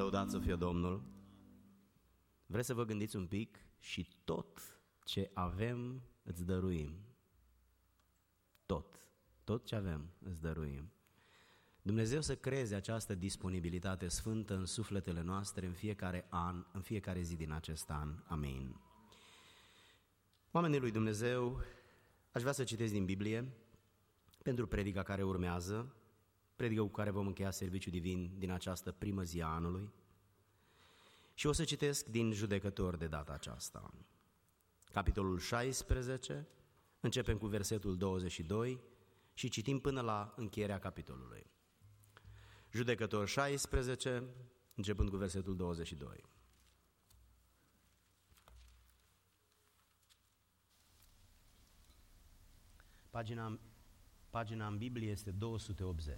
Lăudați să fie Domnul! Vreți să vă gândiți un pic? Și tot ce avem îți dăruim. Tot ce avem îți dăruim. Dumnezeu să creeze această disponibilitate sfântă în sufletele noastre în fiecare an, în fiecare zi din acest an. Amin. Oamenii lui Dumnezeu, aș vrea să citesc din Biblie pentru predica care urmează, predica cu care vom încheia serviciul divin din această primă zi a anului. Și o să citesc din Judecători de data aceasta. Capitolul 16, începem cu versetul 22 și citim până la încheierea capitolului. Judecători 16, începând cu versetul 22. Pagina în Biblie este 280.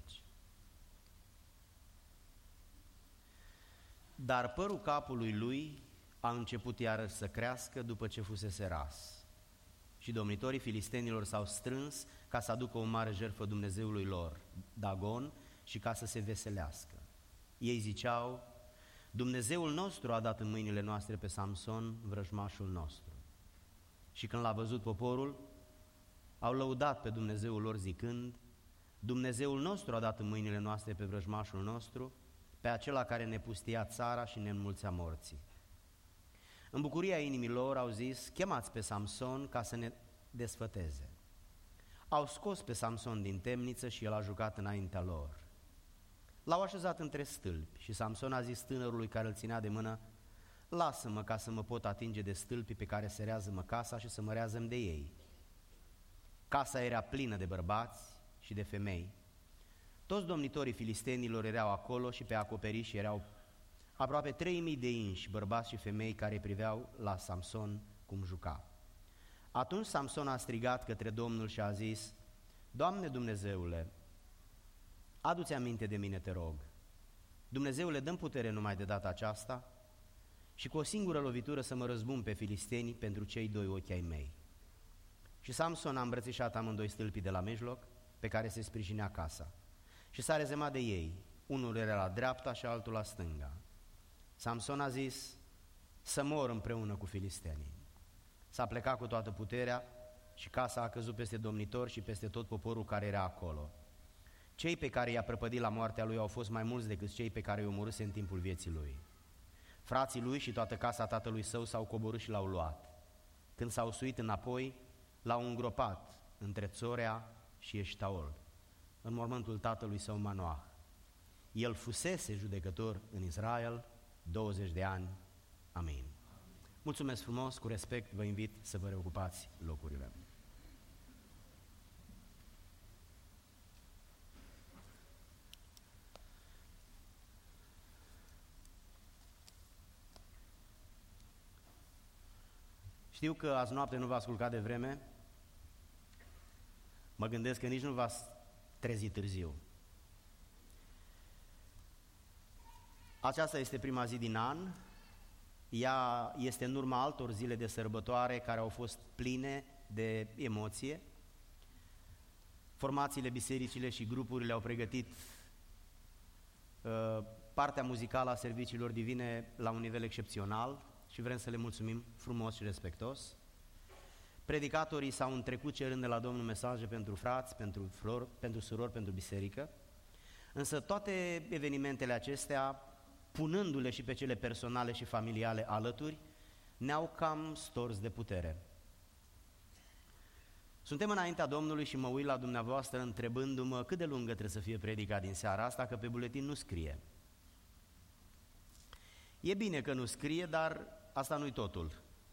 Dar părul capului lui a început iarăși să crească după ce fusese ras. Și domnitorii filistenilor s-au strâns ca să aducă o mare jertfă Dumnezeului lor, Dagon, și ca să se veselească. Ei ziceau: Dumnezeul nostru a dat în mâinile noastre pe Samson, vrăjmașul nostru. Și când l-a văzut poporul, au lăudat pe Dumnezeul lor zicând: Dumnezeul nostru a dat în mâinile noastre pe vrăjmașul nostru, pe acela care ne pustia țara și ne înmulțea morții. În bucuria inimilor au zis: chemați pe Samson ca să ne desfăteze. Au scos pe Samson din temniță și el a jucat înaintea lor. L-au așezat între stâlpi și Samson a zis tânărului care îl ținea de mână: lasă-mă ca să mă pot atinge de stâlpii pe care se rează-mă casa și să mă rează-mi de ei. Casa era plină de bărbați și de femei. Toți domnitorii filistenilor erau acolo și pe acoperiș erau aproape 3000 de inși, bărbați și femei care priveau la Samson cum juca. Atunci Samson a strigat către Domnul și a zis: Doamne Dumnezeule, adu-ți aminte de mine, te rog. Dumnezeule, dă-mi putere numai de data aceasta și cu o singură lovitură să mă răzbun pe filisteni pentru cei doi ochi ai mei. Și Samson a îmbrățișat amândoi stâlpii de la mijloc, pe care se sprijinea casa, și s-a rezemat de ei, unul era la dreapta și altul la stânga. Samson a zis: să mor împreună cu filistenii. S-a plecat cu toată puterea și casa a căzut peste domnitor și peste tot poporul care era acolo. Cei pe care i-a prăpădit la moartea lui au fost mai mulți decât cei pe care i-au omorâse în timpul vieții lui. Frații lui și toată casa tatălui său s-au coborât și l-au luat. Când s-au suit înapoi, l-au îngropat între Țorea și Eștaol, în mormântul tatălui său Manoah. El fusese judecător în Israel 20 de ani. Amin. Mulțumesc frumos, cu respect vă invit să vă reocupați locurile. Știu că azi noapte nu v-ați culcat de vreme. Mă gândesc că nici nu v-ați trezit târziu. Aceasta este prima zi din an. Ea este în urma altor zile de sărbătoare care au fost pline de emoție. Formațiile, bisericile și grupurile au pregătit partea muzicală a serviciilor divine la un nivel excepțional și vrem să le mulțumim frumos și respectos. Predicatorii s-au întrecut cerând de la Domnul mesaje pentru frați, pentru flori, pentru surori, pentru biserică, însă toate evenimentele acestea, punându-le și pe cele personale și familiale alături, ne-au cam stors de putere. Suntem înaintea Domnului și mă uit la dumneavoastră întrebându-mă cât de lungă trebuie să fie predica din seara asta, că pe buletin nu scrie. E bine că nu scrie, dar asta nu-i totul.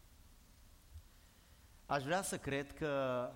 Aș vrea să cred că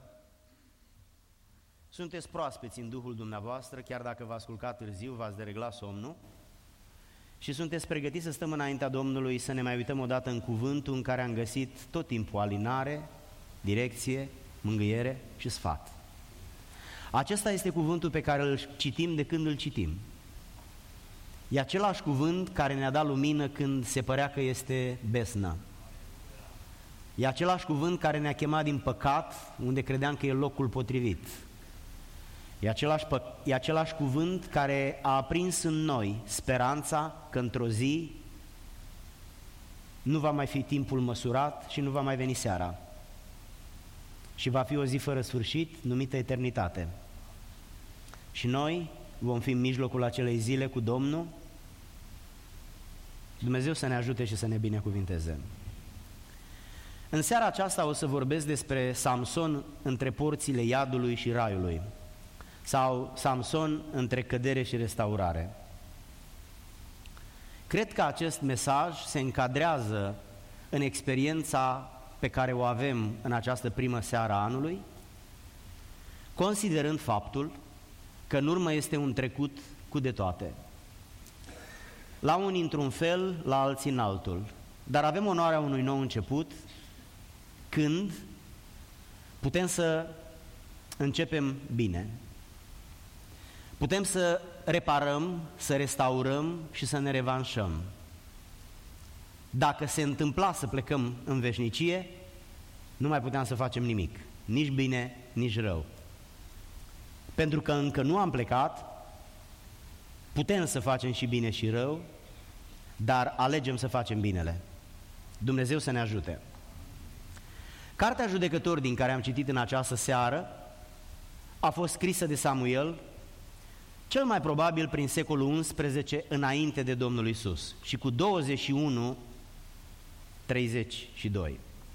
sunteți proaspeți în Duhul dumneavoastră, chiar dacă v-ați culcat târziu, v-ați dereglat somnul, și sunteți pregătiți să stăm înaintea Domnului, să ne mai uităm odată în cuvântul în care am găsit tot timpul alinare, direcție, mângâiere și sfat. Acesta este cuvântul pe care îl citim de când îl citim. E același cuvânt care ne-a dat lumină când se părea că este besnă. E același cuvânt care ne-a chemat din păcat, unde credeam că e locul potrivit. E același cuvânt care a aprins în noi speranța că într-o zi nu va mai fi timpul măsurat și nu va mai veni seara. Și va fi o zi fără sfârșit, numită eternitate. Și noi vom fi în mijlocul acelei zile cu Domnul. Dumnezeu să ne ajute și să ne binecuvinteze. În seara aceasta o să vorbesc despre Samson între porțile iadului și raiului, sau Samson între cădere și restaurare. Cred că acest mesaj se încadrează în experiența pe care o avem în această primă seară a anului, considerând faptul că în urmă este un trecut cu de toate. La unii într-un fel, la alții în altul. Dar avem onoarea unui nou început, când putem să începem bine. Putem să reparăm, să restaurăm și să ne revanșăm. Dacă se întâmpla să plecăm în veșnicie, nu mai puteam să facem nimic, nici bine, nici rău. Pentru că încă nu am plecat, putem să facem și bine și rău, dar alegem să facem binele. Dumnezeu să ne ajute. Cartea Judecători, din care am citit în această seară, a fost scrisă de Samuel, cel mai probabil prin secolul XI înainte de Domnul Iisus, și cu 21:32.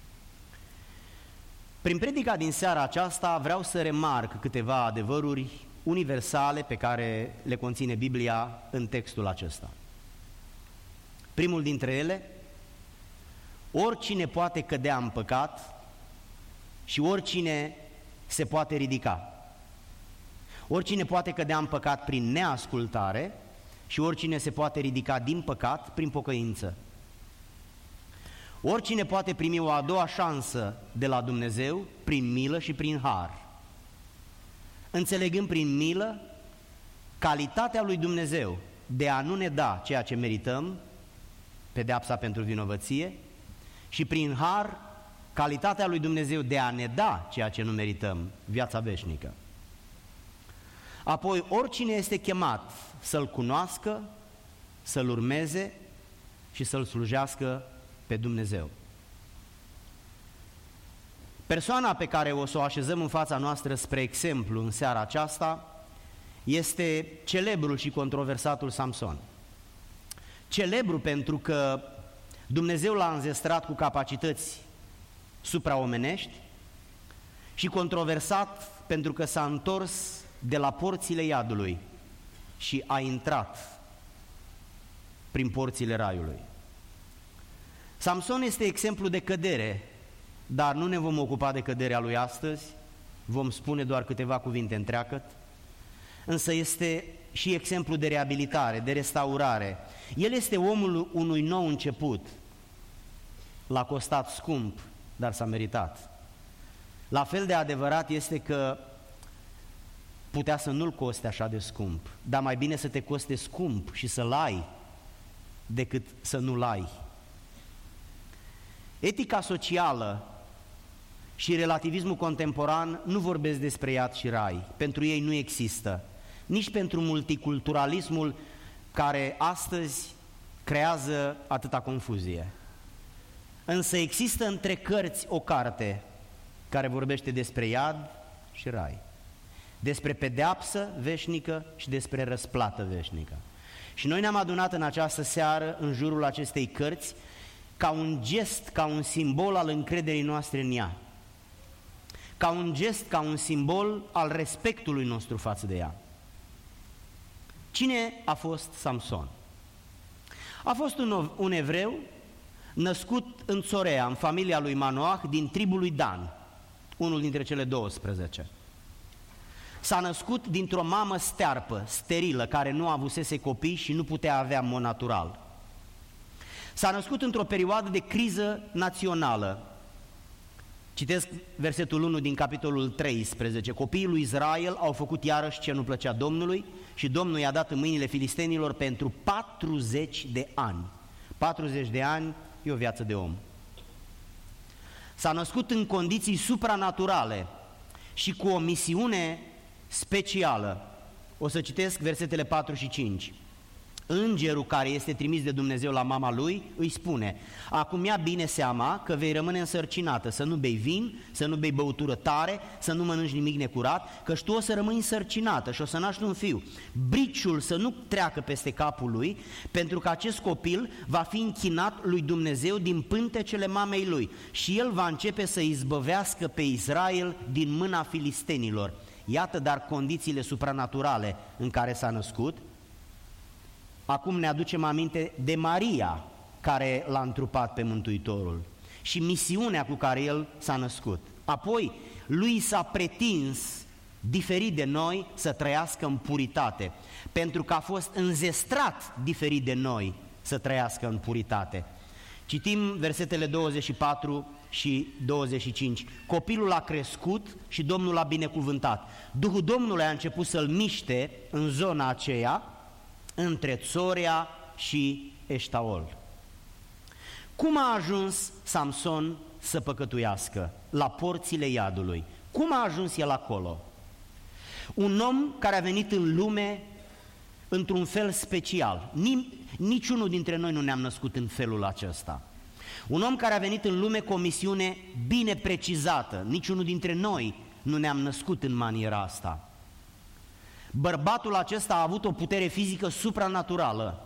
Prin predica din seara aceasta vreau să remarc câteva adevăruri universale pe care le conține Biblia în textul acesta. Primul dintre ele: oricine poate cădea în păcat și oricine se poate ridica. Oricine poate cădea în păcat prin neascultare și oricine se poate ridica din păcat prin pocăință. Oricine poate primi o a doua șansă de la Dumnezeu prin milă și prin har. Înțelegând prin milă calitatea lui Dumnezeu de a nu ne da ceea ce merităm, pedeapsa pentru vinovăție, și prin har calitatea lui Dumnezeu de a ne da ceea ce nu merităm, viața veșnică. Apoi, oricine este chemat să-L cunoască, să-L urmeze și să-L slujească pe Dumnezeu. Persoana pe care o să o așezăm în fața noastră spre exemplu în seara aceasta este celebrul și controversatul Samson. Celebru pentru că Dumnezeu l-a înzestrat cu capacități supraomenești și controversat pentru că s-a întors de la porțile iadului și a intrat prin porțile raiului. Samson este exemplu de cădere, dar nu ne vom ocupa de căderea lui astăzi, vom spune doar câteva cuvinte întreagăt, însă este și exemplu de reabilitare, de restaurare. El este omul unui nou început. L-a costat scump, dar s-a meritat. La fel de adevărat este că putea să nu-l coste așa de scump, dar mai bine să te coste scump și să-l ai decât să nu-l ai. Etica socială și relativismul contemporan nu vorbesc despre iad și rai. Pentru ei nu există. Nici pentru multiculturalismul care astăzi creează atâta confuzie. Însă există între cărți o carte care vorbește despre iad și rai, despre pedeapsă veșnică și despre răsplată veșnică. Și noi ne-am adunat în această seară în jurul acestei cărți ca un gest, ca un simbol al încrederii noastre în ea, ca un gest, ca un simbol al respectului nostru față de ea. Cine a fost Samson? A fost un evreu născut în Țorea, în familia lui Manoah, din tribul lui Dan, unul dintre cele 12. S-a născut dintr-o mamă stearpă, sterilă, care nu avusese copii și nu putea avea în mod natural. S-a născut într-o perioadă de criză națională. Citesc versetul 1 din capitolul 13. Copiii lui Israel au făcut iarăși ce nu plăcea Domnului și Domnul i-a dat în mâinile filistenilor pentru 40 de ani. 40 de ani e o viață de om. S-a născut în condiții supranaturale și cu o misiune specială. O să citesc versetele 4 și 5. Îngerul care este trimis de Dumnezeu la mama lui îi spune: acum ia bine seama că vei rămâne însărcinată, să nu bei vin, să nu bei băutură tare, să nu mănânci nimic necurat, căci tu o să rămâi însărcinată și o să naști un fiu. Briciul să nu treacă peste capul lui, pentru că acest copil va fi închinat lui Dumnezeu din pântecele mamei lui și el va începe să izbăvească pe Israel din mâna filistenilor. Iată dar condițiile supranaturale în care s-a născut. Acum ne aducem aminte de Maria, care l-a întrupat pe Mântuitorul, și misiunea cu care el s-a născut. Apoi, lui s-a pretins, diferit de noi, să trăiască în puritate, pentru că a fost înzestrat diferit de noi să trăiască în puritate. Citim versetele 24 și 25. Copilul a crescut și Domnul l-a binecuvântat. Duhul Domnului a început să-l miște în zona aceea, între Țorea și Eștaol. Cum a ajuns Samson să păcătuiască? La porțile iadului. Cum a ajuns el acolo? Un om care a venit în lume într-un fel special. Niciunul dintre noi nu ne-am născut în felul acesta. Un om care a venit în lume cu o misiune bine precizată. Niciunul dintre noi nu ne-am născut în maniera asta. Bărbatul acesta a avut o putere fizică supranaturală.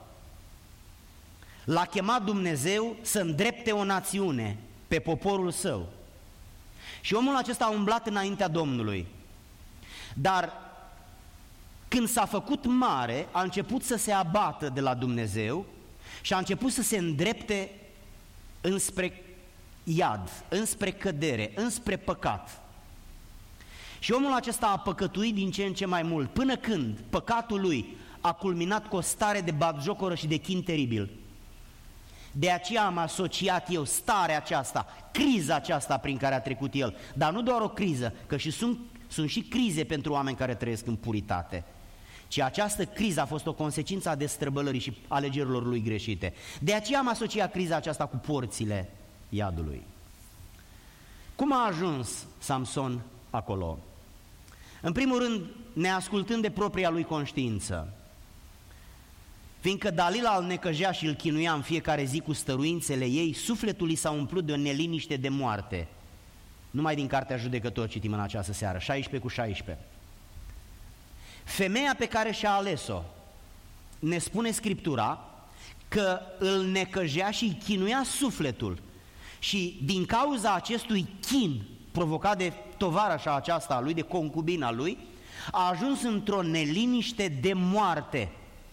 L-a chemat Dumnezeu să îndrepte o națiune pe poporul său. Și omul acesta a umblat înaintea Domnului. Dar când s-a făcut mare, a început să se abată de la Dumnezeu și a început să se îndrepte înspre iad, înspre cădere, înspre păcat. Și omul acesta a păcătuit din ce în ce mai mult, până când păcatul lui a culminat cu o stare de batjocoră și de chin teribil. De aceea am asociat eu starea aceasta, criza aceasta prin care a trecut el, dar nu doar o criză, că și sunt și crize pentru oameni care trăiesc în puritate, ci această criză a fost o consecință a destrăbălării și alegerilor lui greșite. De aceea am asociat criza aceasta cu porțile iadului. Cum a ajuns Samson acolo? În primul rând, neascultând de propria lui conștiință. Fiindcă Dalila îl necăjea și îl chinuia în fiecare zi cu stăruințele ei, sufletul i s-a umplut de o neliniște de moarte. Numai din Cartea Judecători citim în această seară, 16:16. Femeia pe care și-a ales-o, ne spune Scriptura, că îl necăjea și îi chinuia sufletul. Și din cauza acestui chin provocat de tovarășa aceasta a lui, de concubina lui, a ajuns într-o neliniște de moarte.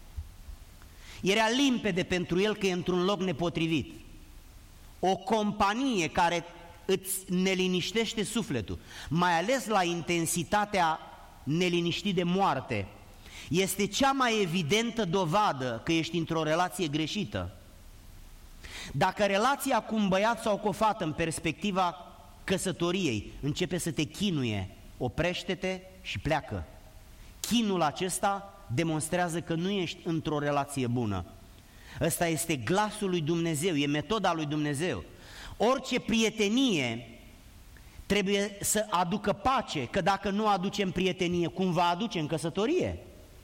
Era limpede pentru el că e într-un loc nepotrivit. O companie care îți neliniștește sufletul, mai ales la intensitatea neliniștii de moarte, este cea mai evidentă dovadă că ești într-o relație greșită. Dacă relația cu un băiat sau cu o fată în perspectiva căsătoriei începe să te chinuie, oprește-te și pleacă. Chinul acesta demonstrează că nu ești într-o relație bună. Ăsta este glasul lui Dumnezeu, e metoda lui Dumnezeu. Orice prietenie trebuie să aducă pace, că dacă nu aducem prietenie, cum va aduce în căsătorie?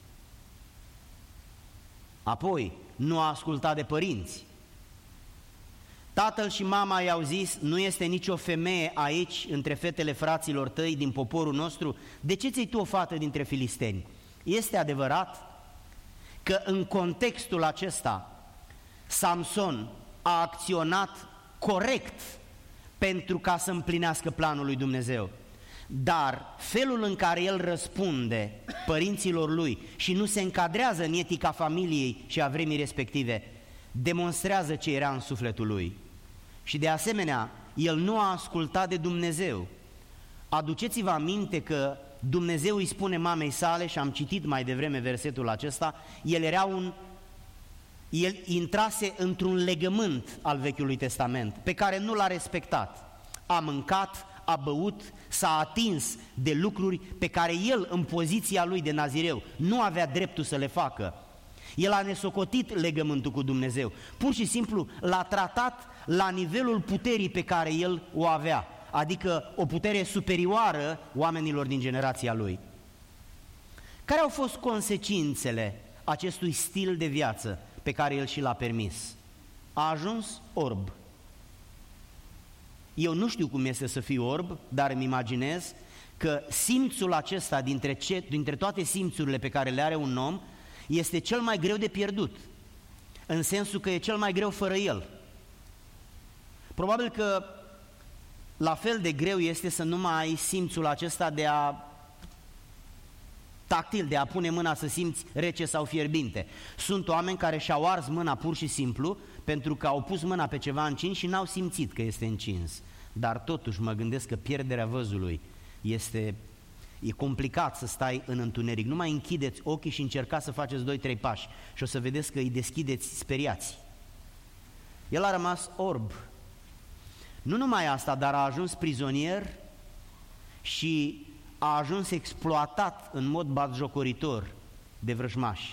Apoi, nu a ascultat de părinți. Tatăl și mama i-au zis: nu este nicio femeie aici între fetele fraților tăi din poporul nostru, de ce ți-ai tu o fată dintre filisteni? Este adevărat că în contextul acesta Samson a acționat corect pentru ca să împlinească planul lui Dumnezeu, dar felul în care el răspunde părinților lui și nu se încadrează în etica familiei și a vremii respective demonstrează ce era în sufletul lui. Și de asemenea, el nu a ascultat de Dumnezeu. Aduceți-vă aminte că Dumnezeu îi spune mamei sale, și am citit mai devreme versetul acesta, el intrase într-un legământ al Vechiului Testament pe care nu l-a respectat. A mâncat, a băut, s-a atins de lucruri pe care el, în poziția lui de nazireu, nu avea dreptul să le facă. El a nesocotit legământul cu Dumnezeu, pur și simplu l-a tratat la nivelul puterii pe care el o avea, adică o putere superioară oamenilor din generația lui. Care au fost consecințele acestui stil de viață pe care el și l-a permis? A ajuns orb. Eu nu știu cum este să fiu orb, dar îmi imaginez că simțul acesta dintre toate simțurile pe care le are un om este cel mai greu de pierdut, în sensul că e cel mai greu fără el. Probabil că la fel de greu este să nu mai ai simțul acesta de a tactil, de a pune mâna să simți rece sau fierbinte. Sunt oameni care și-au ars mâna pur și simplu pentru că au pus mâna pe ceva încins și n-au simțit că este încins. Dar totuși mă gândesc că pierderea văzului e complicat să stai în întuneric. Nu mai închideți ochii și încercați să faceți 2-3 pași și o să vedeți că îi deschideți speriați. El a rămas orb. Nu numai asta, dar a ajuns prizonier și a ajuns exploatat în mod batjocoritor de vrăjmași.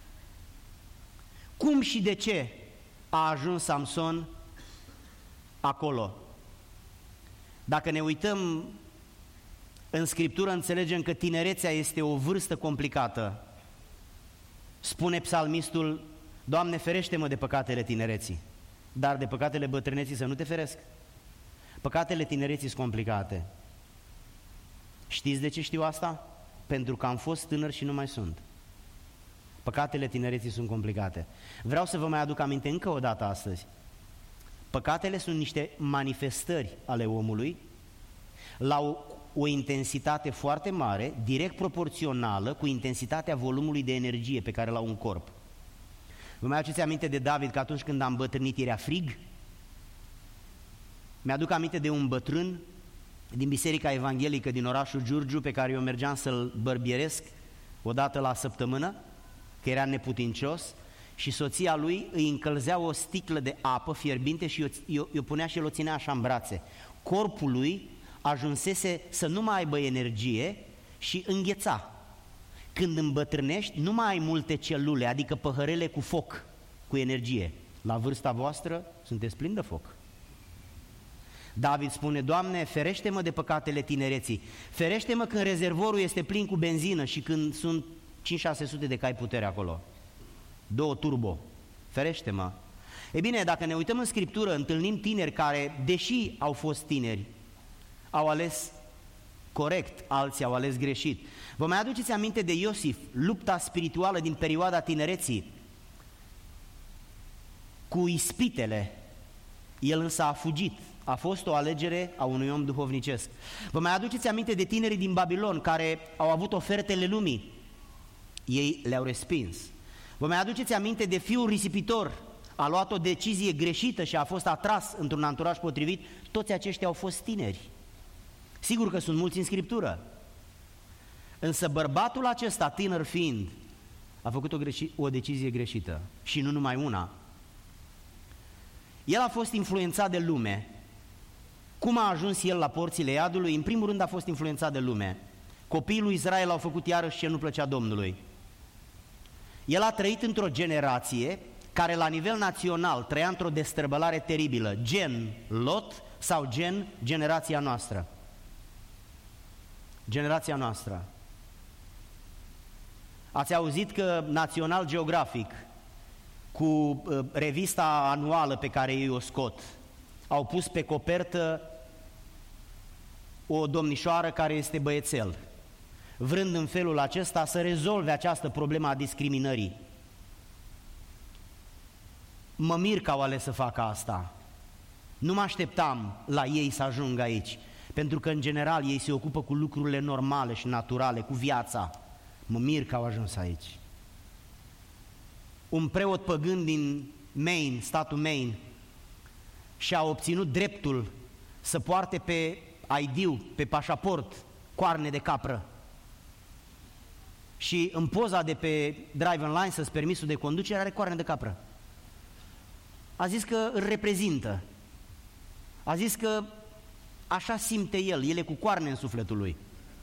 Cum și de ce a ajuns Samson acolo? Dacă ne uităm în Scriptură, înțelegem că tinerețea este o vârstă complicată. Spune psalmistul: Doamne, ferește-mă de păcatele tinereții, dar de păcatele bătrâneții să nu te feresc. Păcatele tinereții sunt complicate. Știți de ce știu asta? Pentru că am fost tânăr și nu mai sunt. Păcatele tinereții sunt complicate. Vreau să vă mai aduc aminte încă o dată astăzi. Păcatele sunt niște manifestări ale omului la o intensitate foarte mare, direct proporțională cu intensitatea volumului de energie pe care l-au un corp. Vă mai aduceți aminte de David că atunci când a îmbătrânit era frig? Mi-aduc aminte de un bătrân din Biserica Evanghelică din orașul Giurgiu pe care eu mergeam să-l bărbieresc o dată la săptămână, că era neputincios, și soția lui îi încălzea o sticlă de apă fierbinte și eu punea și el o ținea așa în brațe. Corpul lui ajunsese să nu mai aibă energie și îngheța. Când îmbătrânești, nu mai ai multe celule, adică păhărele cu foc, cu energie. La vârsta voastră sunteți plini de foc. David spune: Doamne, ferește-mă de păcatele tinereții, ferește-mă când rezervorul este plin cu benzină și când sunt 5-600 de cai putere acolo, 2 turbo, ferește-mă. E bine, dacă ne uităm în Scriptură, întâlnim tineri care, deși au fost tineri, au ales corect, alții au ales greșit. Vă mai aduceți aminte de Iosif, lupta spirituală din perioada tinereții cu ispitele, el însă a fugit. A fost o alegere a unui om duhovnicesc. Vă mai aduceți aminte de tinerii din Babilon care au avut ofertele lumii, ei le-au respins. Vă mai aduceți aminte de fiul risipitor, a luat o decizie greșită și a fost atras într-un anturaj potrivit. Toți aceștia au fost tineri. Sigur că sunt mulți în Scriptură, însă bărbatul acesta, tânăr fiind, a făcut o decizie greșită și nu numai una. El a fost influențat de lume. Cum a ajuns el la porțile iadului? În primul rând a fost influențat de lume. Copiii lui Israel au făcut iarăși ce nu plăcea Domnului. El a trăit într-o generație care la nivel național trăia într-o destrăbălare teribilă, gen Lot sau gen generația noastră. Generația noastră. Ați auzit că National Geographic, cu revista anuală pe care ei o scot, au pus pe copertă o domnișoară care este băiețel, vrând în felul acesta să rezolve această problemă a discriminării. Mă mir că au ales să facă asta. Nu mă așteptam la ei să ajungă aici, pentru că în general ei se ocupă cu lucrurile normale și naturale, cu viața. Mă mir că au ajuns aici. Un preot păgân din Maine, statul Maine, și-a obținut dreptul să poarte pe ID-ul, pe pașaport, coarne de capră. Și în poza de pe drive license, permisul de conducere, are coarne de capră. A zis că îl reprezintă. A zis că așa simte el e cu coarne în sufletul lui.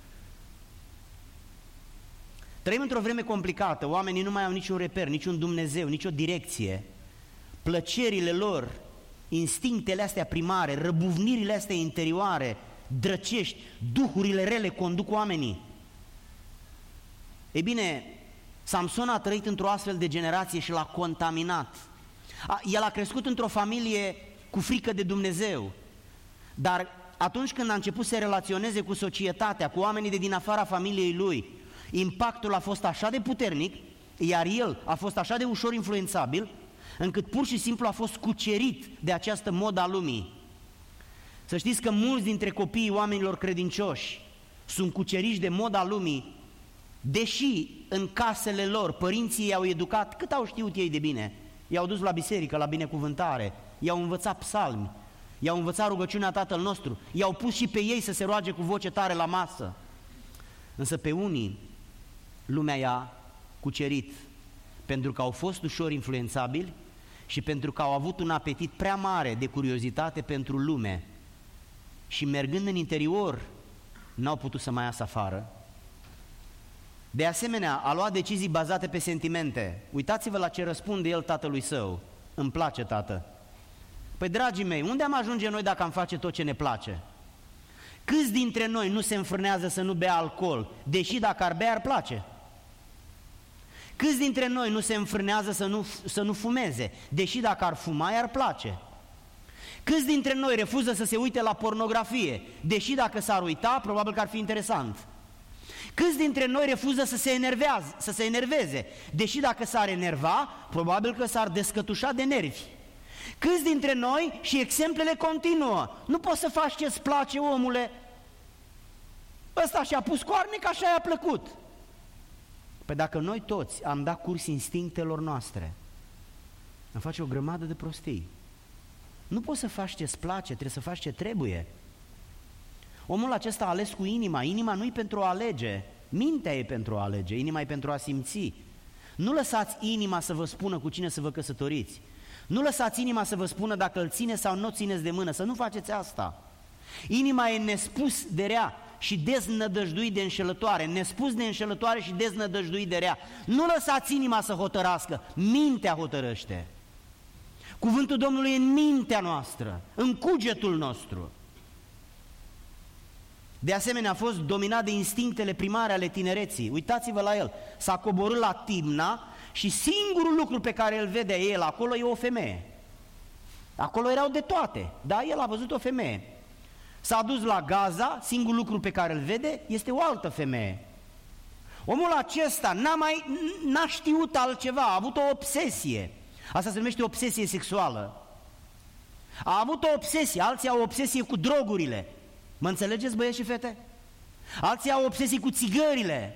Trăim într-o vreme complicată, oamenii nu mai au niciun reper, niciun Dumnezeu, nicio direcție. Plăcerile lor, instinctele astea primare, răbuvnirile astea interioare, drăcești, duhurile rele conduc oamenii. Ei bine, Samson a trăit într-o astfel de generație și l-a contaminat. El a crescut într-o familie cu frică de Dumnezeu, dar atunci când a început să se relaționeze cu societatea, cu oamenii de din afara familiei lui, impactul a fost așa de puternic, iar el a fost așa de ușor influențabil, încât pur și simplu a fost cucerit de această modă a lumii. Să știți că mulți dintre copiii oamenilor credincioși sunt cuceriți de moda lumii, deși în casele lor părinții i-au educat cât au știut ei de bine. I-au dus la biserică, la binecuvântare, i-au învățat psalmi, i-au învățat rugăciunea Tatăl nostru, i-au pus și pe ei să se roage cu voce tare la masă. Însă pe unii lumea i-a cucerit pentru că au fost ușor influențabili și pentru că au avut un apetit prea mare de curiozitate pentru lume și mergând în interior n-au putut să mai iasă afară. De asemenea, a luat decizii bazate pe sentimente. Uitați-vă la ce răspunde el tatălui său. Îmi place, tată. Păi, dragii mei, unde am ajunge noi dacă am face tot ce ne place? Câți dintre noi nu se înfrânează să nu bea alcool, deși dacă ar bea ar place? Câți dintre noi nu se înfrânează să nu fumeze, deși dacă ar fuma i-ar place? Câți dintre noi refuză să se uite la pornografie, deși dacă s-ar uita, probabil că ar fi interesant? Câți dintre noi refuză să se enerveze, deși dacă s-ar enerva, probabil că s-ar descătușa de nervi? Câți dintre noi, și exemplele continuă, nu poți să faci ce-ți place, omule, ăsta și-a pus coarne că așa i-a plăcut. Păi dacă noi toți am dat curs instinctelor noastre, am face o grămadă de prostii. Nu poți să faci ce-ți place, trebuie să faci ce trebuie. Omul acesta a ales cu inima. Inima nu e pentru a alege, mintea e pentru a alege, inima e pentru a simți. Nu lăsați inima să vă spună cu cine să vă căsătoriți. Nu lăsați inima să vă spună dacă îl ține sau nu țineți de mână, să nu faceți asta. Inima e nespus de rea și deznădăjduit de înșelătoare, nespus de înșelătoare și deznădăjduit de rea. Nu lăsați inima să hotărască, mintea hotărăște. Cuvântul Domnului e în mintea noastră, în cugetul nostru. De asemenea, a fost dominat de instinctele primare ale tinereții. Uitați-vă la el, s-a coborât la Timna și singurul lucru pe care îl vede el acolo e o femeie. Acolo erau de toate, dar el a văzut o femeie. S-a dus la Gaza, singurul lucru pe care îl vede este o altă femeie. Omul acesta n-a știut altceva, a avut o obsesie. Asta se numește obsesie sexuală. A avut o obsesie, alții au o obsesie cu drogurile. Mă înțelegeți, băieți și fete? Alții au obsesii cu țigările.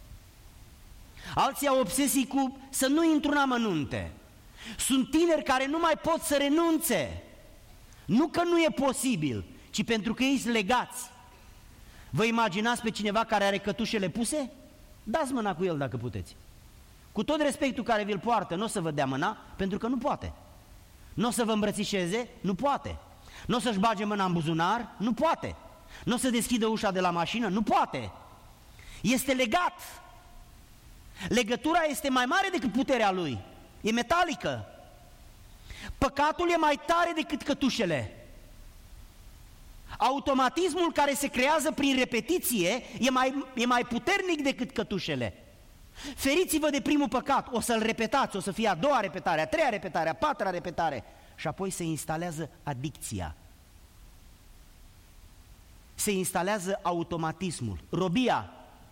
Alții au obsesii cu să nu intru în amănunte. Sunt tineri care nu mai pot să renunțe. Nu că nu e posibil, ci pentru că ei sunt legați. Vă imaginați pe cineva care are cătușele puse? Dați mâna cu el dacă puteți. Cu tot respectul care vi-l poartă, nu o să vă dea mâna, pentru că nu poate. Nu o să vă îmbrățișeze, nu poate. Nu o să-și bage mâna în buzunar, nu poate. Nu o să deschidă ușa de la mașină, nu poate. Este legat. Legătura este mai mare decât puterea lui. E metalică. Păcatul e mai tare decât cătușele. Automatismul care se creează prin repetiție e mai puternic decât cătușele. Feriți-vă de primul păcat, o să-l repetați, o să fie a doua repetare, a treia repetare, a patra repetare și apoi se instalează adicția. Se instalează automatismul, robia.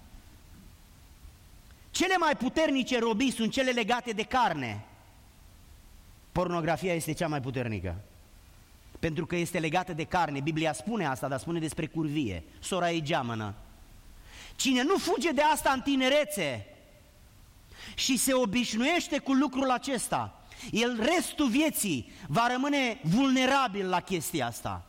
Cele mai puternice robii sunt cele legate de carne. Pornografia este cea mai puternică, pentru că este legată de carne. Biblia spune asta, dar spune despre curvie. Sora ei geamănă. Cine nu fuge de asta în tinerețe și se obișnuiește cu lucrul acesta, el restul vieții va rămâne vulnerabil la chestia asta.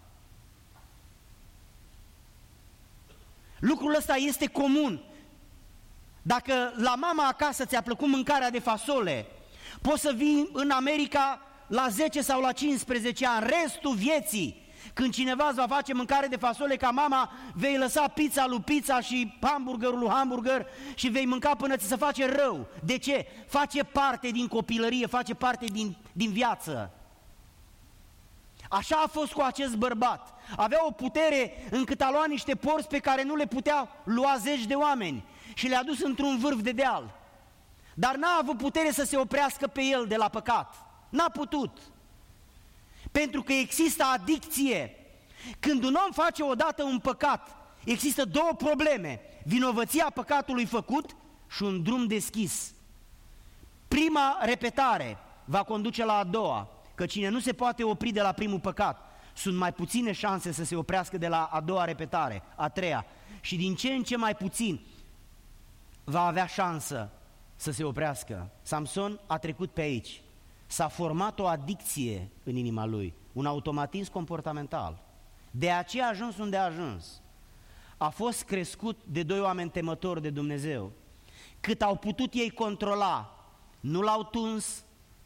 Lucrul ăsta este comun. Dacă la mama acasă ți-a plăcut mâncarea de fasole, poți să vii în America la 10 sau la 15 ani, restul vieții, când cineva îți va face mâncare de fasole ca mama, vei lăsa pizza lui pizza și hamburgerul lui hamburger și vei mânca până ți se face rău. De ce? Face parte din copilărie, face parte din viață. Așa a fost cu acest bărbat. Avea o putere încât a luat niște porți pe care nu le putea lua zeci de oameni. și le-a dus într-un vârf de deal. Dar n-a avut putere să se oprească pe el de la păcat. N-a putut. Pentru că există adicție. Când un om face odată un păcat, există două probleme: vinovăția păcatului făcut și un drum deschis. Prima repetare va conduce la a doua, că cine nu se poate opri de la primul păcat, sunt mai puține șanse să se oprească de la a doua repetare, a treia. Și din ce în ce mai puțin va avea șansă să se oprească. Samson a trecut pe aici. S-a format o adicție în inima lui, un automatism comportamental. De aceea a ajuns unde a ajuns. A fost crescut de doi oameni temători de Dumnezeu. Cât au putut ei controla, nu l-au tuns,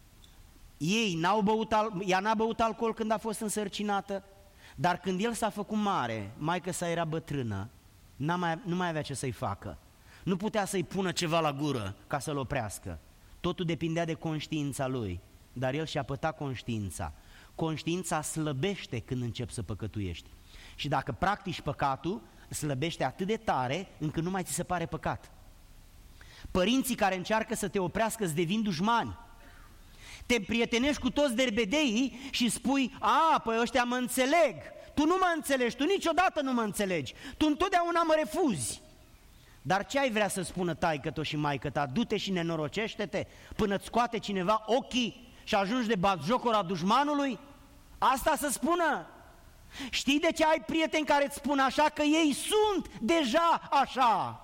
ea n-a băut alcool când a fost însărcinată, dar când el s-a făcut mare, maică-sa era bătrână, nu mai avea ce să-i facă. Nu putea să-i pună ceva la gură ca să-l oprească. Totul depindea de conștiința lui, dar el și-a pătat conștiința. Conștiința slăbește când începi să păcătuiești. Și dacă practici păcatul, slăbește atât de tare încât nu mai ți se pare păcat. Părinții care încearcă să te oprească îți devin dușmani. Te împrietenești cu toți derbedeii și spui: păi ăștia mă înțeleg. Tu nu mă înțelegi, tu niciodată nu mă înțelegi. Tu întotdeauna mă refuzi. Dar ce ai vrea să spună taică-t-o și maică-ta? Du-te și nenorocește-te până îți scoate cineva ochii și ajungi de batjocora dușmanului? Asta să spună? Știi de ce ai prieteni care îți spun așa? Că ei sunt deja așa.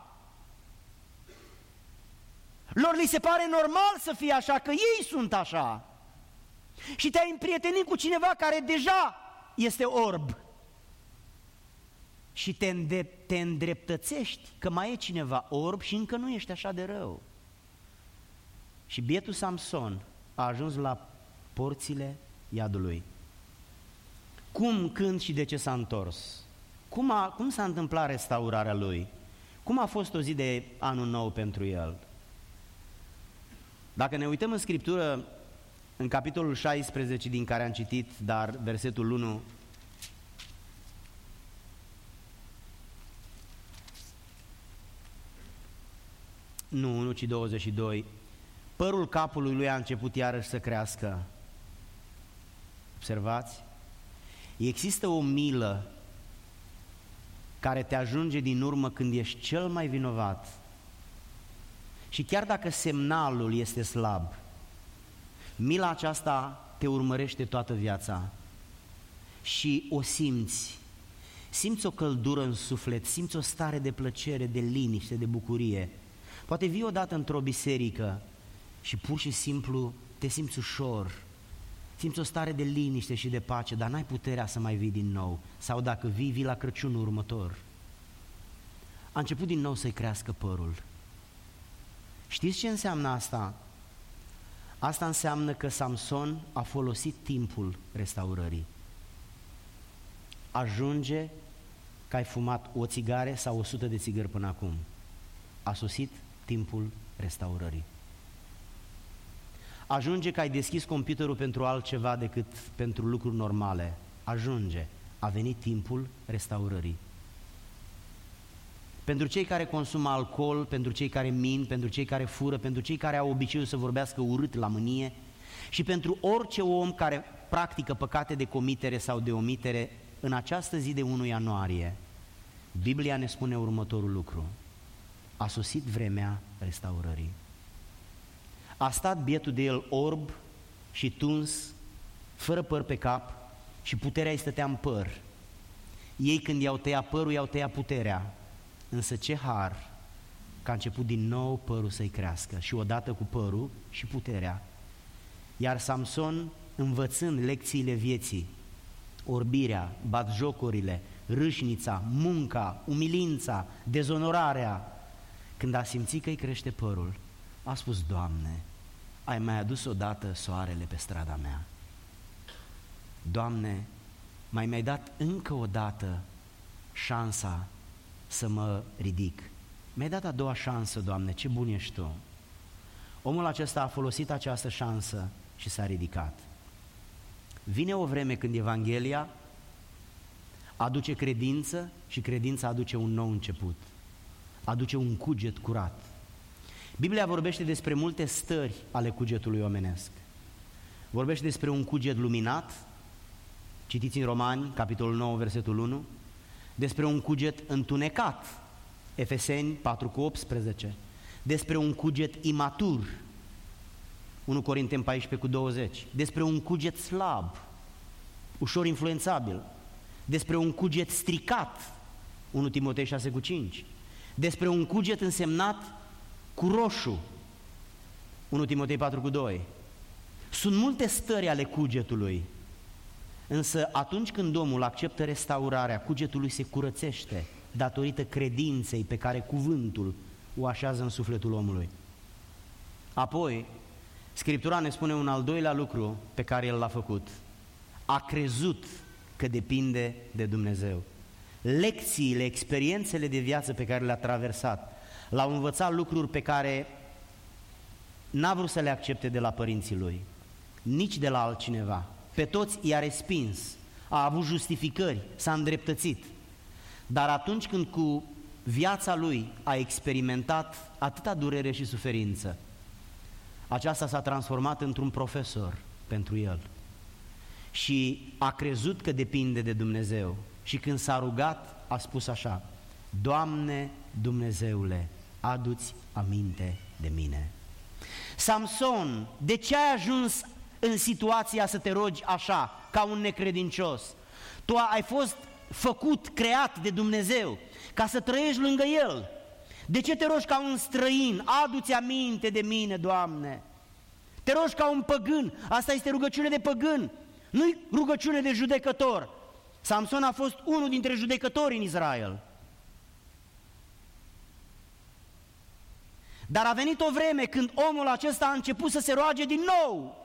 Lor li se pare normal să fie așa, că ei sunt așa. Și te-ai împrietenit cu cineva care deja este orb. Și te îndreptățești că mai e cineva orb și încă nu ești așa de rău. Și bietul Samson a ajuns la porțile iadului. Cum, când și de ce s-a întors? Cum s-a întâmplat restaurarea lui? Cum a fost o zi de anul nou pentru el? Dacă ne uităm în Scriptură, în capitolul 16 din care am citit, dar versetul 1, nu 1, ci 22, părul capului lui a început iarăși să crească. Observați? Există o milă care te ajunge din urmă când ești cel mai vinovat. Și chiar dacă semnalul este slab, mila aceasta te urmărește toată viața și o simți. Simți o căldură în suflet, simți o stare de plăcere, de liniște, de bucurie. Poate vii odată într-o biserică și pur și simplu te simți ușor, simți o stare de liniște și de pace, dar n-ai puterea să mai vii din nou. Sau dacă vii la Crăciunul următor. A început din nou să-i crească părul. Știți ce înseamnă asta? Asta înseamnă că Samson a folosit timpul restaurării. Ajunge că ai fumat o țigare sau 100 de țigări până acum. A sosit timpul restaurării. Ajunge că ai deschis computerul pentru altceva decât pentru lucruri normale. Ajunge. A venit timpul restaurării. Pentru cei care consumă alcool, pentru cei care mint, pentru cei care fură, pentru cei care au obiceiul să vorbească urât la mânie și pentru orice om care practică păcate de comitere sau de omitere, în această zi de 1 ianuarie, Biblia ne spune următorul lucru: a sosit vremea restaurării. A stat bietul de el orb și tuns, fără păr pe cap și puterea îi stătea în păr. Ei când i-au tăiat părul, i-au tăiat puterea. Însă ce har că a început din nou părul să-i crească și odată cu părul și puterea. Iar Samson, învățând lecțiile vieții, orbirea, batjocurile, râșnița, munca, umilința, dezonorarea, când a simțit că îi crește părul, a spus: Doamne, ai mai adus odată soarele pe strada mea. Doamne, mi-ai dat încă o dată șansa să mă ridic. Mi-ai dat a doua șansă, Doamne, ce bun ești Tu. Omul acesta a folosit această șansă și s-a ridicat. Vine o vreme când Evanghelia aduce credință și credința aduce un nou început. aduce un cuget curat. Biblia vorbește despre multe stări ale cugetului omenesc. Vorbește despre un cuget luminat, citiți în Romani, capitolul 9, versetul 1, despre un cuget întunecat, Efeseni 4:18, despre un cuget imatur, 1 Corinteni 14:20, despre un cuget slab, ușor influențabil, despre un cuget stricat, 1 Timotei 6:5, despre un cuget însemnat cu roșu, 1 Timotei 4:2. Sunt multe stări ale cugetului, însă atunci când omul acceptă restaurarea, cugetului se curățește datorită credinței pe care cuvântul o așează în sufletul omului. Apoi, Scriptura ne spune un al doilea lucru pe care El l-a făcut. A crezut că depinde de Dumnezeu. Lecțiile, experiențele de viață pe care le-a traversat l-au învățat lucruri pe care n-a vrut să le accepte de la părinții lui, nici de la altcineva. Pe toți i-a respins, a avut justificări, s-a îndreptățit. Dar atunci când cu viața lui a experimentat atâta durere și suferință, aceasta s-a transformat într-un profesor pentru el. Și a crezut că depinde de Dumnezeu. Și când s-a rugat, a spus așa: Doamne Dumnezeule, adu-ți aminte de mine. Samson, de ce ai ajuns în situația să te rogi așa, ca un necredincios? Tu ai fost făcut, creat de Dumnezeu, ca să trăiești lângă El. De ce te rogi ca un străin? Adu-ți aminte de mine, Doamne. Te rogi ca un păgân. Asta este rugăciune de păgân, nu-i rugăciune de judecător. Samson a fost unul dintre judecători în Israel. Dar a venit o vreme când omul acesta a început să se roage din nou.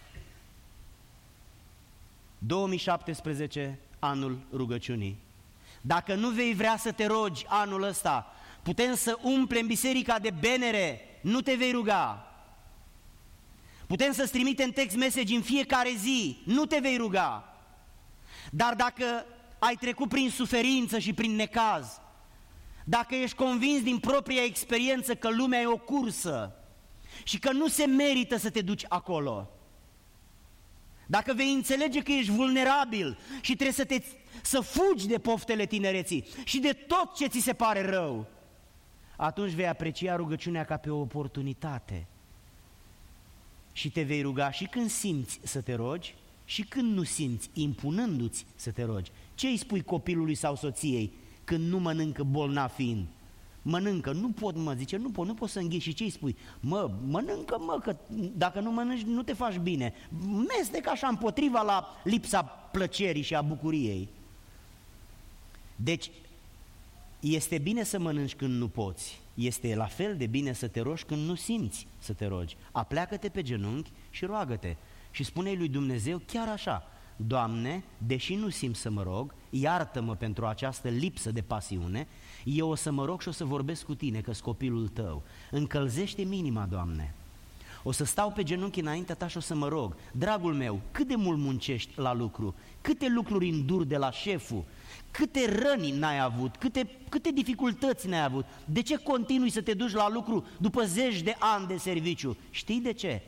2017, anul rugăciunii. Dacă nu vei vrea să te rogi anul ăsta, putem să umplem biserica de benere, nu te vei ruga. Putem să-ți trimitem text message în fiecare zi, nu te vei ruga. Dar dacă ai trecut prin suferință și prin necaz, dacă ești convins din propria experiență că lumea e o cursă și că nu se merită să te duci acolo, dacă vei înțelege că ești vulnerabil și trebuie să fugi de poftele tinereții și de tot ce ți se pare rău, atunci vei aprecia rugăciunea ca pe o oportunitate și te vei ruga și când simți să te rogi și când nu simți, impunându-ți să te rogi. Ce îi spui copilului sau soției când nu mănâncă, bolnav fiind? Mănâncă, nu pot, mă, zice, nu pot să înghiți. Și ce îi spui? Mănâncă, că dacă nu mănânci nu te faci bine. Mestec așa împotriva la lipsa plăcerii și a bucuriei. Deci, este bine să mănânci când nu poți. Este la fel de bine să te rogi când nu simți să te rogi. Apleacă-te pe genunchi și roagă-te. Și spune-i lui Dumnezeu chiar așa: Doamne, deși nu simt să mă rog, iartă-mă pentru această lipsă de pasiune, eu o să mă rog și o să vorbesc cu tine, că-s copilul tău. Încălzește-mi inima, Doamne. O să stau pe genunchi înaintea ta și o să mă rog: dragul meu, cât de mult muncești la lucru, câte lucruri înduri de la șeful, câte răni n-ai avut, câte dificultăți n-ai avut, de ce continui să te duci la lucru după zeci de ani de serviciu? Știi de ce?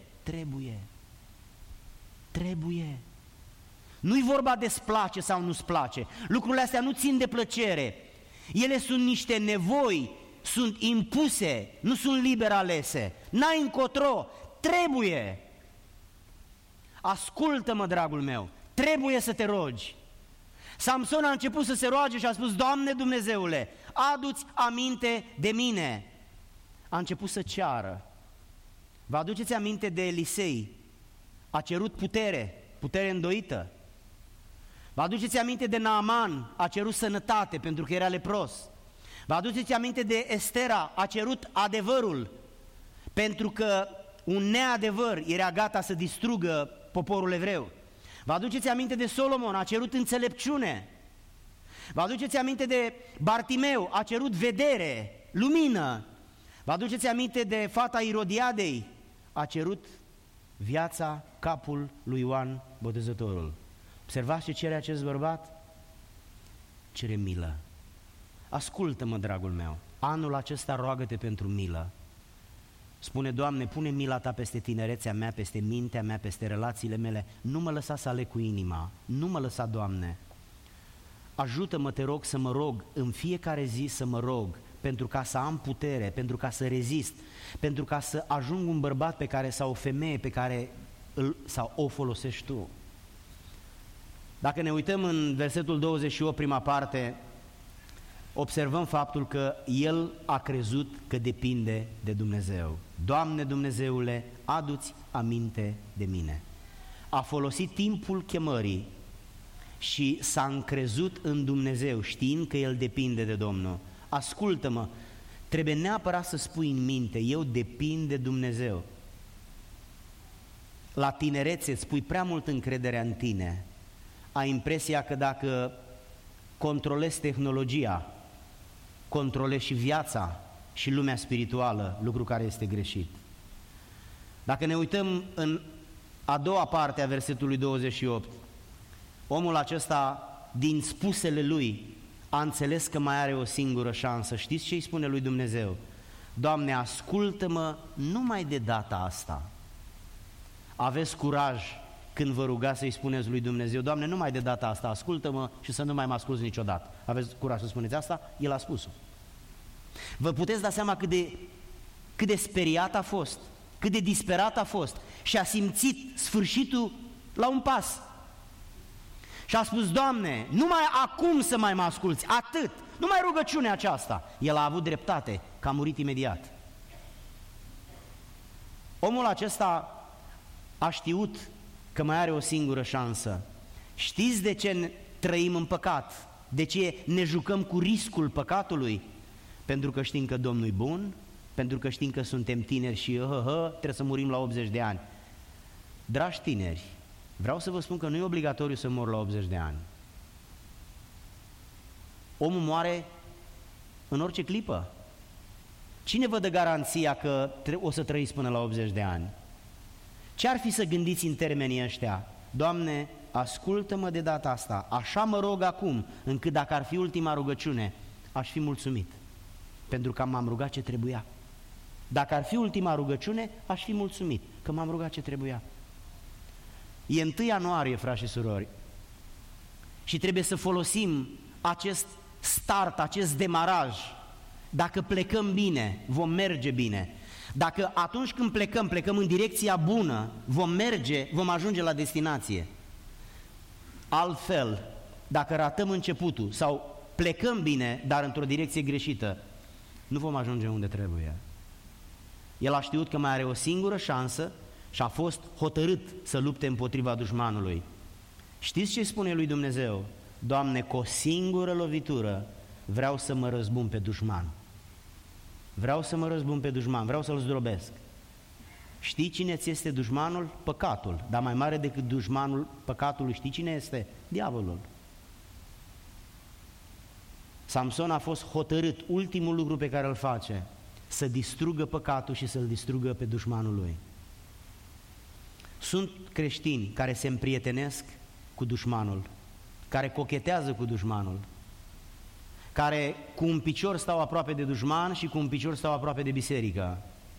Trebuie. Nu-i vorba de-ți place sau nu-ți place. Lucrurile astea nu țin de plăcere. Ele sunt niște nevoi, sunt impuse, nu sunt liber alese. N-ai încotro, trebuie. Ascultă-mă, dragul meu, trebuie să te rogi. Samson a început să se roage și a spus: Doamne Dumnezeule, adu-ți aminte de mine. A început să ceară. Vă aduceți aminte de Elisei? A cerut putere îndoită. Vă aduceți aminte de Naaman? A cerut sănătate pentru că era lepros. Vă aduceți aminte de Estera? A cerut adevărul pentru că un neadevăr era gata să distrugă poporul evreu. Vă aduceți aminte de Solomon? A cerut înțelepciune. Vă aduceți aminte de Bartimeu? A cerut vedere, lumină. Vă aduceți aminte de fata Irodiadei? A cerut viața, capul lui Ioan Botezătorul. Observați ce cere acest bărbat? Cere milă. Ascultă-mă, dragul meu, anul acesta roagă-te pentru milă. Spune, Doamne, pune mila Ta peste tinerețea mea, peste mintea mea, peste relațiile mele, nu mă lăsa să aleg cu inima, nu mă lăsa, Doamne. Ajută-mă, te rog, să mă rog în fiecare zi, să mă rog, pentru ca să am putere, pentru ca să rezist, pentru ca să ajung un bărbat pe care, sau o femeie pe care sau o folosești Tu. Dacă ne uităm în versetul 28, prima parte, observăm faptul că el a crezut că depinde de Dumnezeu. Doamne Dumnezeule, adu-ți aminte de mine. A folosit timpul chemării și s-a încrezut în Dumnezeu, știind că el depinde de Domnul. Ascultă-mă, trebuie neapărat să spui în minte, eu depind de Dumnezeu. La tinerețe îți pui prea mult încrederea în tine. Ai impresia că dacă controlezi tehnologia, controlezi și viața și lumea spirituală, lucru care este greșit. Dacă ne uităm în a doua parte a versetului 28, omul acesta, din spusele lui, a înțeles că mai are o singură șansă. Știți ce îi spune lui Dumnezeu? Doamne, ascultă-mă numai de data asta. Aveți curaj când vă rugați să-i spuneți lui Dumnezeu, Doamne, numai de data asta, ascultă-mă și să nu mai mă asculți niciodată. Aveți curaj să spuneți asta? El a spus-o. Vă puteți da seama cât de speriat a fost, cât de disperat a fost și a simțit sfârșitul la un pas. Și a spus, Doamne, numai acum să mai mă asculți, atât, numai rugăciunea aceasta. El a avut dreptate, că a murit imediat. Omul acesta a știut că mai are o singură șansă. Știți de ce trăim în păcat? De ce ne jucăm cu riscul păcatului? Pentru că știm că Domnul e bun, pentru că știm că suntem tineri și trebuie să murim la 80 de ani. Dragi tineri, vreau să vă spun că nu e obligatoriu să mor la 80 de ani. Omul moare în orice clipă. Cine vă dă garanția că o să trăiți până la 80 de ani? Ce ar fi să gândiți în termenii ăștia? Doamne, ascultă-mă de data asta, așa mă rog acum, încât dacă ar fi ultima rugăciune, aș fi mulțumit, pentru că m-am rugat ce trebuia. Dacă ar fi ultima rugăciune, aș fi mulțumit, că m-am rugat ce trebuia. E 1 ianuarie, frați și surori, și trebuie să folosim acest start, acest demaraj. Dacă plecăm bine, vom merge bine. Dacă atunci când plecăm în direcția bună, vom ajunge la destinație. Altfel, dacă ratăm începutul sau plecăm bine, dar într-o direcție greșită, nu vom ajunge unde trebuie. El a știut că mai are o singură șansă și a fost hotărât să lupte împotriva dușmanului. Știți ce spune lui Dumnezeu? Doamne, cu o singură lovitură vreau să mă răzbun pe dușman. Vreau să mă răzbun pe dușman, vreau să-l zdrobesc. Știi cine ți este dușmanul? Păcatul. Dar mai mare decât dușmanul păcatului, știi cine este? Diavolul. Samson a fost hotărât, ultimul lucru pe care îl face, să distrugă păcatul și să-l distrugă pe dușmanul lui. Sunt creștini care se împrietenesc cu dușmanul, care cochetează cu dușmanul, care cu un picior stau aproape de dușman și cu un picior stau aproape de biserică.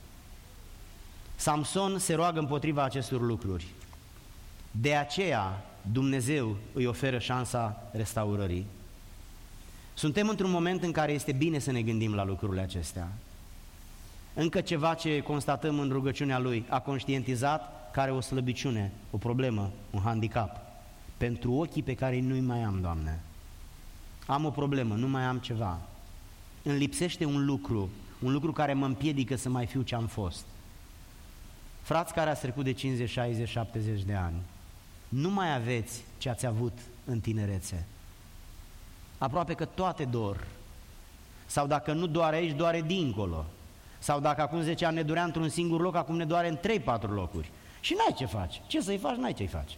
Samson se roagă împotriva acestor lucruri. De aceea Dumnezeu îi oferă șansa restaurării. Suntem într-un moment în care este bine să ne gândim la lucrurile acestea. Încă ceva ce constatăm în rugăciunea lui, a conștientizat că are o slăbiciune, o problemă, un handicap. Pentru ochii pe care nu-i mai am, Doamne. Am o problemă, nu mai am ceva. Îmi lipsește un lucru care mă împiedică să mai fiu ce am fost. Frați care ați trecut de 50, 60, 70 de ani, nu mai aveți ce ați avut în tinerețe. Aproape că toate dor. Sau dacă nu doare aici, doare dincolo. Sau dacă acum 10 ani ne durea într-un singur loc, acum ne doare în 3-4 locuri. Și n-ai ce faci. Ce să-i faci, n-ai ce-i faci.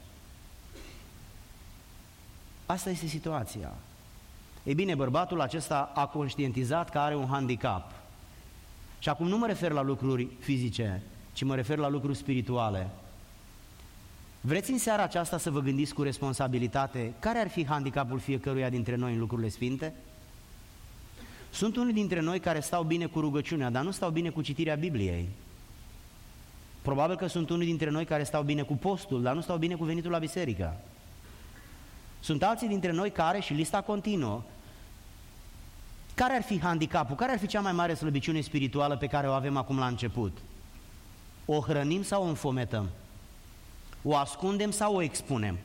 Asta este situația. Ei bine, bărbatul acesta a conștientizat că are un handicap. Și acum nu mă refer la lucruri fizice, ci mă refer la lucruri spirituale. Vreți în seara aceasta să vă gândiți cu responsabilitate care ar fi handicapul fiecăruia dintre noi în lucrurile sfinte? Sunt unii dintre noi care stau bine cu rugăciunea, dar nu stau bine cu citirea Bibliei. Probabil că sunt unii dintre noi care stau bine cu postul, dar nu stau bine cu venitul la biserică. Sunt alții dintre noi care, și lista continuă, care ar fi handicapul, care ar fi cea mai mare slăbiciune spirituală pe care o avem acum la început? O hrănim sau o înfometăm? O ascundem sau o expunem?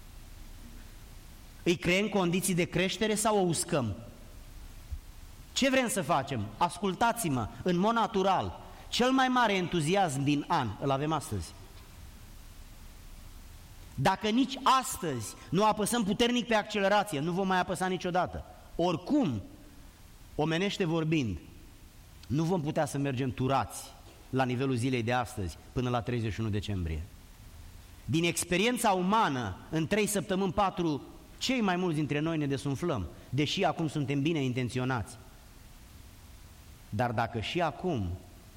Îi creăm condiții de creștere sau o uscăm? Ce vrem să facem? Ascultați-mă, în mod natural, cel mai mare entuziasm din an îl avem astăzi. Dacă nici astăzi nu apăsăm puternic pe accelerație, nu vom mai apăsa niciodată. Oricum, omenește vorbind, nu vom putea să mergem turați la nivelul zilei de astăzi până la 31 decembrie. Din experiența umană, în 3 săptămâni, 4, cei mai mulți dintre noi ne desumflăm, deși acum suntem bine intenționați. Dar dacă și acum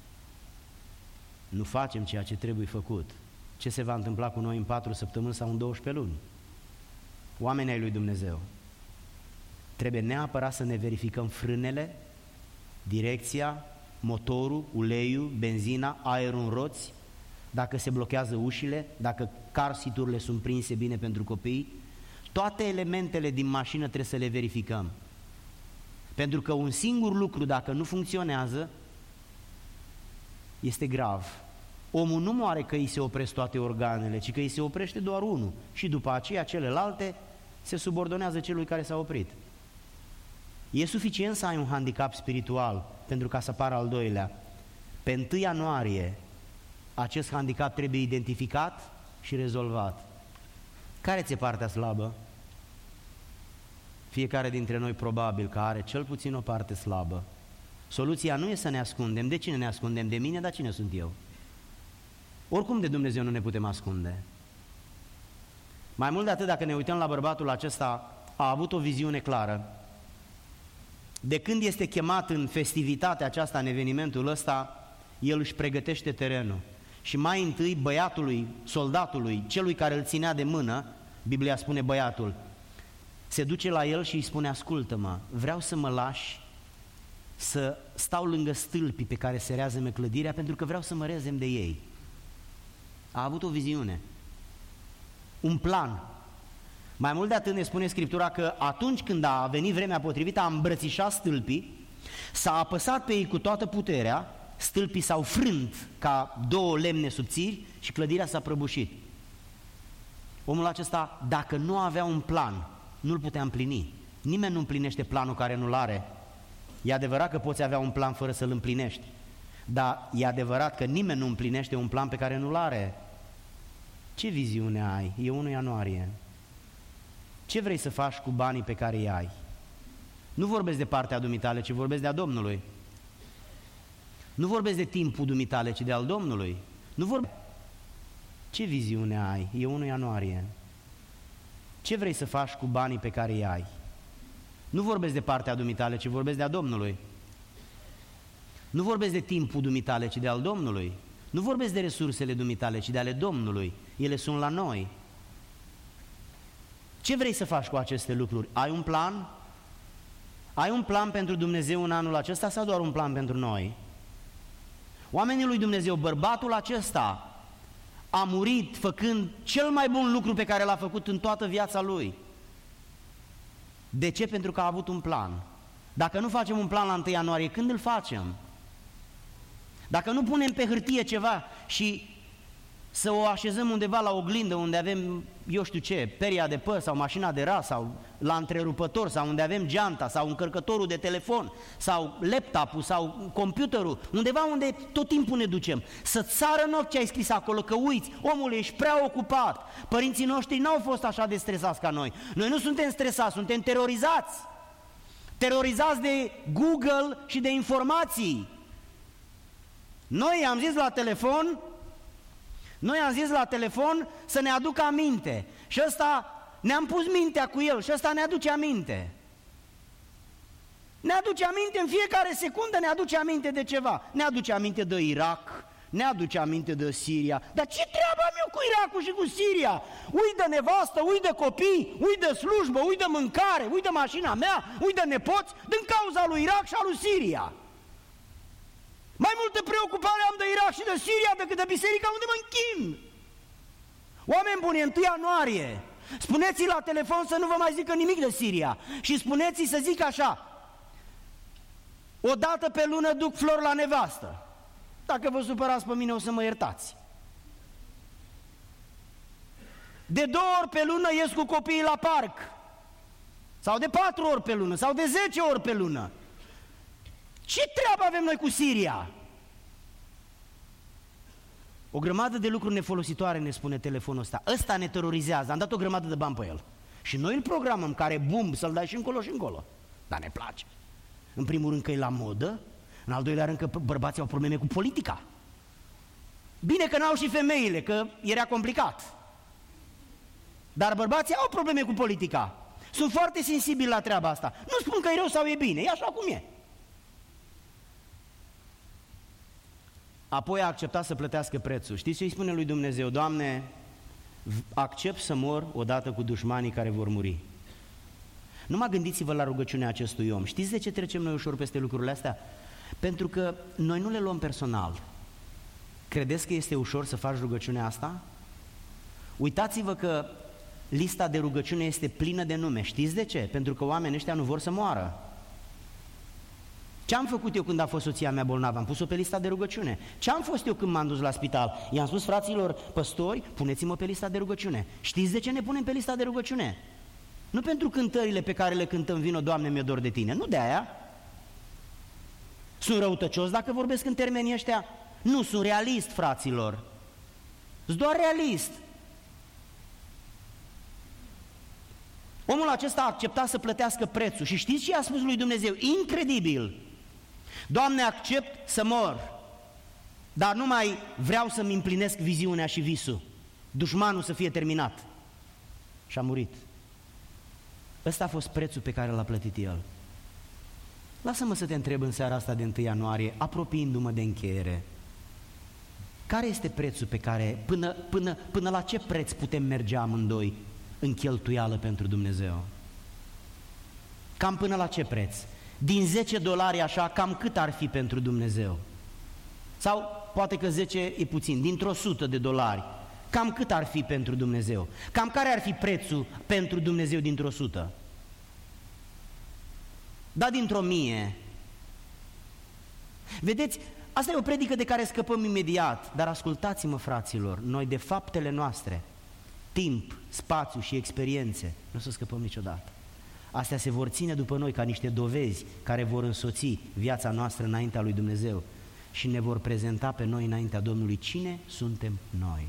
nu facem ceea ce trebuie făcut, ce se va întâmpla cu noi în 4 săptămâni sau în 12 luni? Oamenii ai lui Dumnezeu, trebuie neapărat să ne verificăm frânele, direcția, motorul, uleiul, benzina, aerul în roți, dacă se blochează ușile, dacă car seat-urile sunt prinse bine pentru copii. Toate elementele din mașină trebuie să le verificăm. Pentru că un singur lucru, dacă nu funcționează, este grav. Omul nu moare că îi se opresc toate organele, ci că îi se oprește doar unul și după aceea celelalte se subordonează celui care s-a oprit. E suficient să ai un handicap spiritual pentru ca să apară al doilea. Pe 1 ianuarie acest handicap trebuie identificat și rezolvat. Care ți-e partea slabă? Fiecare dintre noi probabil că are cel puțin o parte slabă. Soluția nu e să ne ascundem. De cine ne ascundem? De mine, dar cine sunt eu? Oricum de Dumnezeu nu ne putem ascunde. Mai mult de atât, dacă ne uităm la bărbatul acesta, a avut o viziune clară. De când este chemat în festivitatea aceasta, în evenimentul ăsta, el își pregătește terenul. Și mai întâi băiatului, soldatului, celui care îl ținea de mână, Biblia spune băiatul, se duce la el și îi spune: ascultă-mă, vreau să mă lași să stau lângă stâlpii pe care se rează clădirea, pentru că vreau să mă rezem de ei. A avut o viziune, un plan. Mai mult de atât ne spune Scriptura că atunci când a venit vremea potrivită, a îmbrățișat stâlpii, s-a apăsat pe ei cu toată puterea, stâlpii s-au frânt ca 2 lemne subțiri și clădirea s-a prăbușit. Omul acesta, dacă nu avea un plan, nu-l putea împlini. Nimeni nu împlinește planul care nu-l are. E adevărat că poți avea un plan fără să-l împlinești, dar e adevărat că nimeni nu împlinește un plan pe care nu-l are. Ce viziune ai? E 1 ianuarie. Ce vrei să faci cu banii pe care îi ai? Nu vorbesc de partea dumitale, ci vorbesc de-a Domnului. Nu vorbesc de timpul dumitale, ci de al Domnului. Ce viziune ai? E 1 ianuarie. Ce vrei să faci cu banii pe care îi ai? Nu vorbesc de partea dumitale, ci vorbesc de-a Domnului. Nu vorbesc de timpul dumitale, ci de al Domnului. Nu vorbesc de resursele dumitale, ci de ale Domnului. Ele sunt la noi. Ce vrei să faci cu aceste lucruri? Ai un plan? Ai un plan pentru Dumnezeu în anul acesta sau doar un plan pentru noi? Oamenii lui Dumnezeu, bărbatul acesta a murit făcând cel mai bun lucru pe care l-a făcut în toată viața lui. De ce? Pentru că a avut un plan. Dacă nu facem un plan la 1 ianuarie, când îl facem? Dacă nu punem pe hârtie ceva și să o așezăm undeva la oglindă unde avem, eu știu ce, peria de păr sau mașina de ras sau la întrerupător sau unde avem geanta sau încărcătorul de telefon sau laptopul sau computerul, undeva unde tot timpul ne ducem, să țară în ochi ce ai scris acolo, că uiți, omul, ești prea ocupat. Părinții noștri n-au fost așa de stresați ca noi. Noi nu suntem stresați, suntem terorizați. Terorizați de Google și de informații. Noi am zis la telefon să ne aducă aminte și ăsta ne-am pus mintea cu el și ăsta ne aduce aminte. Ne aduce aminte în fiecare secundă, ne aduce aminte de ceva. Ne aduce aminte de Irak, ne aduce aminte de Siria. Dar ce treabă am eu cu Irakul și cu Siria? Ui de nevastă, ui de copii, ui de slujbă, ui de mâncare, ui de mașina mea, ui de nepoți, din cauza lui Irak și a lui Siria. Mai multă preocupare am de Irak și de Siria decât de biserica unde mă închin. Oameni buni, 1 ianuarie, spuneți-i la telefon să nu vă mai zică nimic de Siria și spuneți-i să zic așa: o dată pe lună duc flori la nevastă. Dacă vă supărați pe mine, o să mă iertați. De 2 ori pe lună ies cu copiii la parc. Sau de 4 ori pe lună, sau de 10 ori pe lună. Ce treabă avem noi cu Siria? O grămadă de lucruri nefolositoare ne spune telefonul ăsta. Ăsta ne terorizează, am dat o grămadă de bani pe el. Și noi îl programăm, care bum, să-l dai și încolo și încolo. Dar ne place. În primul rând că e la modă, în al doilea rând că bărbații au probleme cu politica. Bine că n-au și femeile, că era complicat. Dar bărbații au probleme cu politica. Sunt foarte sensibili la treaba asta. Nu spun că e rău sau e bine, e așa cum e. Apoi a acceptat să plătească prețul. Știți ce îi spune lui Dumnezeu? Doamne, accept să mor odată cu dușmanii care vor muri. Numai gândiți-vă la rugăciunea acestui om. Știți de ce trecem noi ușor peste lucrurile astea? Pentru că noi nu le luăm personal. Credeți că este ușor să faci rugăciunea asta? Uitați-vă că lista de rugăciune este plină de nume. Știți de ce? Pentru că oamenii ăștia nu vor să moară. Ce am făcut eu când a fost soția mea bolnavă? Am pus-o pe lista de rugăciune. Ce am fost eu când m-am dus la spital? I-am spus fraților păstori, puneți-mă pe lista de rugăciune. Știți de ce ne punem pe lista de rugăciune? Nu pentru cântările pe care le cântăm, vino, Doamne, mi-e dor de Tine. Nu de aia. Sunt răutăcios dacă vorbesc în termenii ăștia? Nu, sunt realist, fraților. Sunt doar realist. Omul acesta a acceptat să plătească prețul și știți ce i-a spus lui Dumnezeu? Incredibil! Doamne, accept să mor, dar nu mai vreau să-mi împlinesc viziunea și visul. Dușmanul să fie terminat. Și a murit. Ăsta a fost prețul pe care l-a plătit el. Lasă-mă să te întreb în seara asta de 1 ianuarie, apropiindu-mă de încheiere. Care este prețul pe care, până la ce preț putem merge amândoi în cheltuială pentru Dumnezeu? Cam până la ce preț? Din $10 așa, cam cât ar fi pentru Dumnezeu? Sau poate că 10 e puțin, dintr-o $100, cam cât ar fi pentru Dumnezeu? Cam care ar fi prețul pentru Dumnezeu dintr-o 100? Da, dintr-o 1000. Vedeți, asta e o predică de care scăpăm imediat, dar ascultați-mă, fraților, noi de faptele noastre, timp, spațiu și experiențe, nu o să scăpăm niciodată. Astea se vor ține după noi ca niște dovezi care vor însoți viața noastră înaintea lui Dumnezeu și ne vor prezenta pe noi înaintea Domnului cine suntem noi.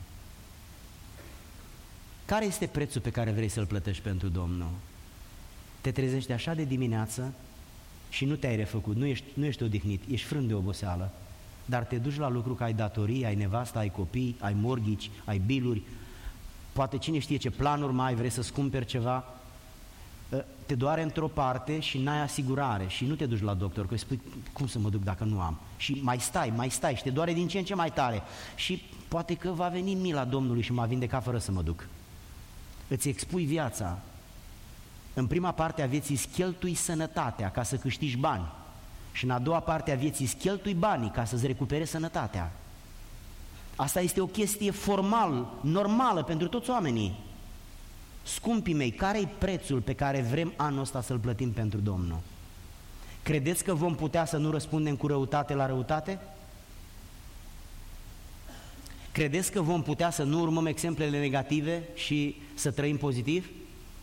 Care este prețul pe care vrei să-l plătești pentru Domnul? Te trezești așa de dimineață și nu te-ai refăcut, nu ești odihnit, ești frânt de oboseală, dar te duci la lucru că ai datorii, ai nevastă, ai copii, ai morghici, ai biluri, poate cine știe ce planuri mai ai, vrei să-ți cumperi ceva, te doare într-o parte și n-ai asigurare și nu te duci la doctor, că îi spui, cum să mă duc dacă nu am? Și mai stai și te doare din ce în ce mai tare și poate că va veni mila Domnului și mă vindeca fără să mă duc. Îți expui viața. În prima parte a vieții îți cheltui sănătatea ca să câștigi bani și în a doua parte a vieții îți cheltui banii ca să-ți recuperezi sănătatea. Asta este o chestie formal, normală pentru toți oamenii. Scumpii mei, care-i prețul pe care vrem anul ăsta să-l plătim pentru Domnul? Credeți că vom putea să nu răspundem cu răutate la răutate? Credeți că vom putea să nu urmăm exemplele negative și să trăim pozitiv?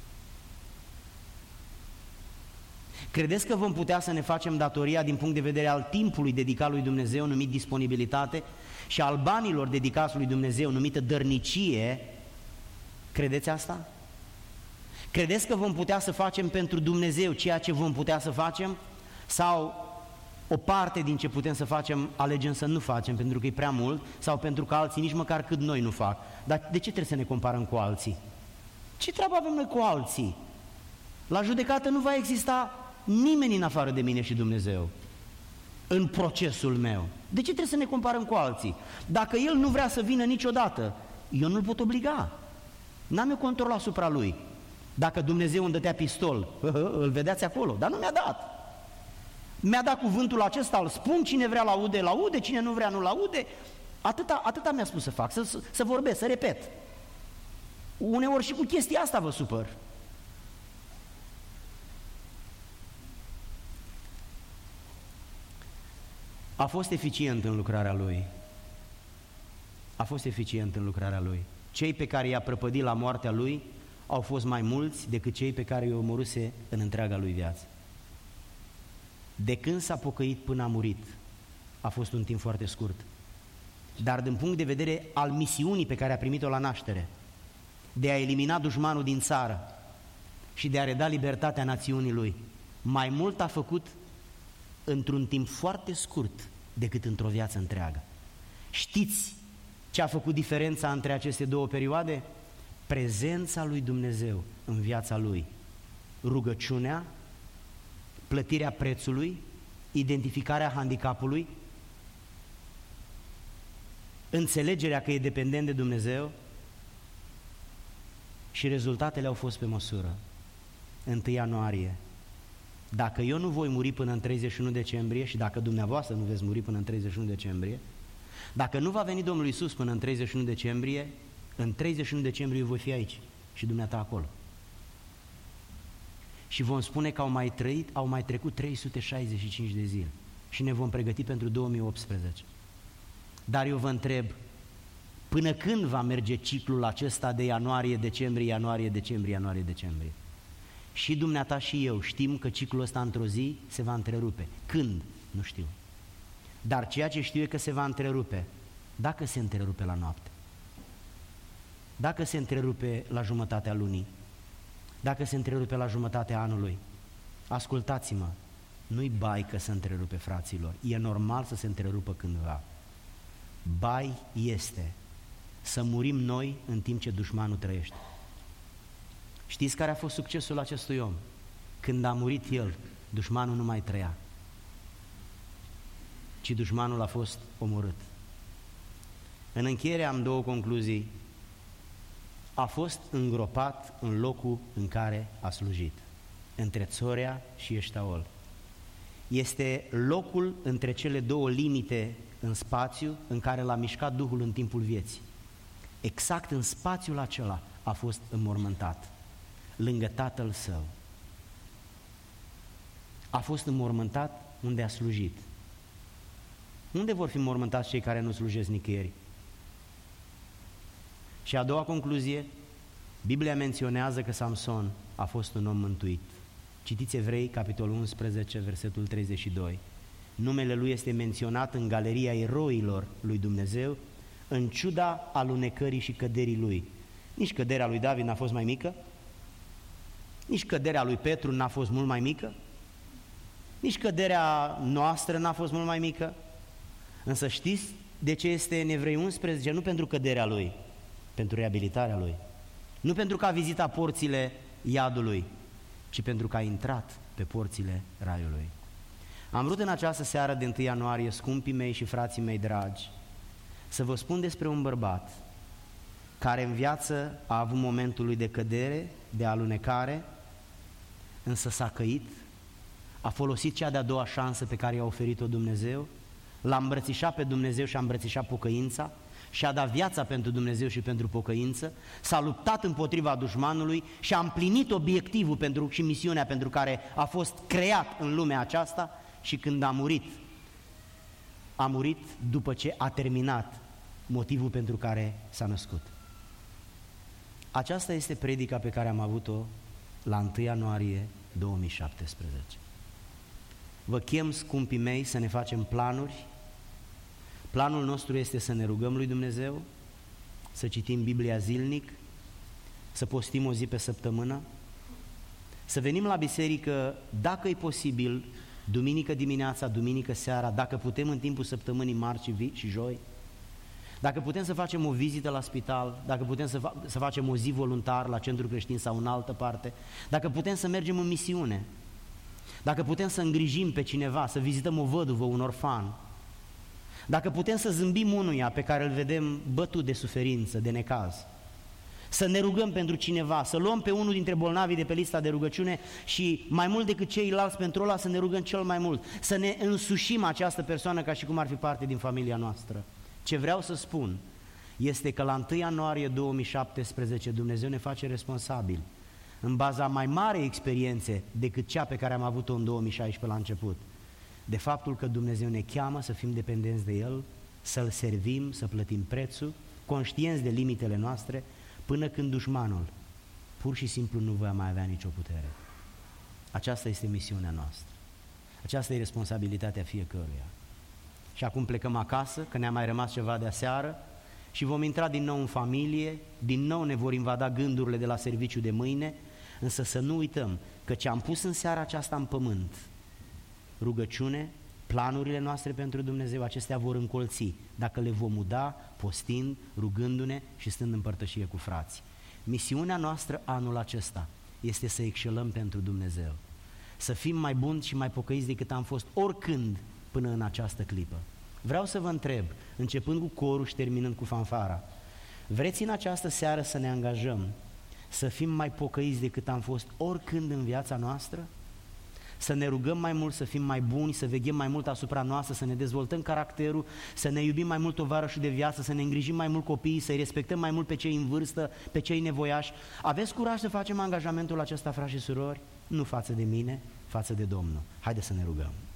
Credeți că vom putea să ne facem datoria din punct de vedere al timpului dedicat lui Dumnezeu, numit disponibilitate, și al banilor dedicați lui Dumnezeu, numită dărnicie? Credeți asta? Credeți că vom putea să facem pentru Dumnezeu ceea ce vom putea să facem? Sau o parte din ce putem să facem alegem să nu facem pentru că e prea mult sau pentru că alții nici măcar cât noi nu fac? Dar de ce trebuie să ne comparăm cu alții? Ce treabă avem noi cu alții? La judecată nu va exista nimeni în afară de mine și Dumnezeu în procesul meu. De ce trebuie să ne comparăm cu alții? Dacă el nu vrea să vină niciodată, eu nu-l pot obliga. N-am eu control asupra lui. Dacă Dumnezeu îmi dădea pistol, îl vedeați acolo, dar nu mi-a dat. Mi-a dat cuvântul acesta, îl spun, cine vrea laude, laude, cine nu vrea, nu laude. Atâta mi-a spus să fac, să vorbesc, să repet. Uneori și cu chestia asta vă supăr. A fost eficient în lucrarea lui. A fost eficient în lucrarea lui. Cei pe care i-a prăpădit la moartea lui au fost mai mulți decât cei pe care i-a omorâse în întreaga lui viață. De când s-a pocăit până a murit, a fost un timp foarte scurt. Dar din punct de vedere al misiunii pe care a primit-o la naștere, de a elimina dușmanul din țară și de a reda libertatea națiunii lui, mai mult a făcut într-un timp foarte scurt decât într-o viață întreagă. Știți ce a făcut diferența între aceste două perioade? Prezența lui Dumnezeu în viața lui, rugăciunea, plătirea prețului, identificarea handicapului, înțelegerea că e dependent de Dumnezeu și rezultatele au fost pe măsură. 1 ianuarie. Dacă eu nu voi muri până în 31 decembrie și dacă dumneavoastră nu veți muri până în 31 decembrie, dacă nu va veni Domnul Iisus până în 31 decembrie, în 31 decembrie eu voi fi aici și dumneata acolo. Și vom spune că au mai trecut 365 de zile și ne vom pregăti pentru 2018. Dar eu vă întreb, până când va merge ciclul acesta de ianuarie-decembrie, ianuarie-decembrie, ianuarie-decembrie? Și dumneata și eu știm că ciclul ăsta într-o zi se va întrerupe. Când? Nu știu. Dar ceea ce știu e că se va întrerupe. Dacă se întrerupe la noapte, dacă se întrerupe la jumătatea lunii, dacă se întrerupe la jumătatea anului, ascultați-mă, nu-i baică să întrerupe, fraților, e normal să se întrerupă cândva. Bai este să murim noi în timp ce dușmanul trăiește. Știți care a fost succesul acestui om? Când a murit el, dușmanul nu mai trăia, ci dușmanul a fost omorât. În încheiere am două concluzii. A fost îngropat în locul în care a slujit, între Țorea și Eștaol. Este locul între cele două limite în spațiu în care l-a mișcat Duhul în timpul vieții. Exact în spațiul acela a fost înmormântat, lângă tatăl său. A fost înmormântat unde a slujit. Unde vor fi înmormântați cei care nu slujesc nicăieri? Și a doua concluzie, Biblia menționează că Samson a fost un om mântuit. Citiți Evrei, capitolul 11, versetul 32. Numele lui este menționat în galeria eroilor lui Dumnezeu, în ciuda alunecării și căderii lui. Nici căderea lui David n-a fost mai mică, nici căderea lui Petru n-a fost mult mai mică, nici căderea noastră n-a fost mult mai mică. Însă știți de ce este în Evrei 11? Nu pentru căderea lui, pentru reabilitarea lui. Nu pentru că a vizitat porțile iadului, ci pentru că a intrat pe porțile raiului. Am vrut în această seară de 1 ianuarie, scumpii mei și frații mei dragi, să vă spun despre un bărbat care în viață a avut momentul lui de cădere, de alunecare, însă s-a căit, a folosit cea de-a doua șansă pe care i-a oferit-o Dumnezeu, l-a îmbrățișat pe Dumnezeu și a îmbrățișat pocăința, și-a dat viața pentru Dumnezeu și pentru pocăință, s-a luptat împotriva dușmanului și a împlinit obiectivul și misiunea pentru care a fost creat în lumea aceasta și când a murit după ce a terminat motivul pentru care s-a născut. Aceasta este predica pe care am avut-o la 1 ianuarie 2017. Vă chem, scumpii mei, să ne facem planuri. Planul nostru este să ne rugăm lui Dumnezeu, să citim Biblia zilnic, să postim o zi pe săptămână, să venim la biserică, dacă e posibil, duminică dimineața, duminică seara, dacă putem în timpul săptămânii marți și joi, dacă putem să facem o vizită la spital, dacă putem să facem o zi voluntar la centru creștin sau în altă parte, dacă putem să mergem în misiune, dacă putem să îngrijim pe cineva, să vizităm o văduvă, un orfan, Dacă putem să zâmbim unuia pe care îl vedem bătut de suferință, de necaz, să ne rugăm pentru cineva, să luăm pe unul dintre bolnavii de pe lista de rugăciune și mai mult decât ceilalți pentru ăla să ne rugăm cel mai mult, să ne însușim această persoană ca și cum ar fi parte din familia noastră. Ce vreau să spun este că la 1 ianuarie 2017 Dumnezeu ne face responsabili în baza mai mare experiențe decât cea pe care am avut-o în 2016 la început, de faptul că Dumnezeu ne cheamă să fim dependenți de El, să-L servim, să plătim prețul, conștienți de limitele noastre, până când dușmanul pur și simplu nu va mai avea nicio putere. Aceasta este misiunea noastră. Aceasta e responsabilitatea fiecăruia. Și acum plecăm acasă, că ne-a mai rămas ceva de aseară și vom intra din nou în familie, din nou ne vor invada gândurile de la serviciu de mâine, însă să nu uităm că ce am pus în seara aceasta în pământ, rugăciune, planurile noastre pentru Dumnezeu, acestea vor încolți dacă le vom uda, postind, rugându-ne și stând în părtășie cu frații. Misiunea noastră anul acesta este să excelăm pentru Dumnezeu, să fim mai buni și mai pocăiți decât am fost oricând până în această clipă. Vreau să vă întreb, începând cu corul și terminând cu fanfara, vreți în această seară să ne angajăm să fim mai pocăiți decât am fost oricând în viața noastră? Să ne rugăm mai mult, să fim mai buni, să veghem mai mult asupra noastră, să ne dezvoltăm caracterul, să ne iubim mai mult tovarășul de viață, să ne îngrijim mai mult copiii, să-i respectăm mai mult pe cei în vârstă, pe cei nevoiași. Aveți curaj să facem angajamentul acesta, frați și surori? Nu față de mine, față de Domnul. Haideți să ne rugăm.